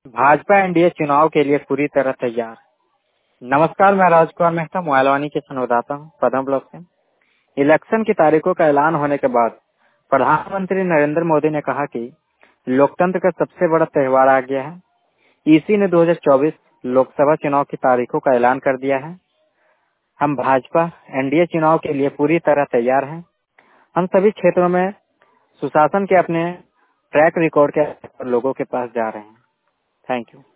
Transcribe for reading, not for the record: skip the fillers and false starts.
Bhajpa NDA चुनाव के लिए पूरी तरह तैयार। नमस्कार, मैं राजकुमार मेहता मोबाइलवानी के संवाददाता हूँ पदम ब्लॉक से। इलेक्शन की तारीखों का ऐलान होने के बाद प्रधानमंत्री नरेंद्र मोदी ने कहा कि लोकतंत्र का सबसे बड़ा त्योहार आ गया है। इसी ने 2024 लोकसभा चुनाव की तारीखों का ऐलान कर दिया है। हम भाजपा एनडीए चुनाव के लिए पूरी तरह तैयार हैं। हम सभी क्षेत्रों में सुशासन के अपने ट्रैक रिकॉर्ड के लोगों के पास जा रहे हैं। Thank you.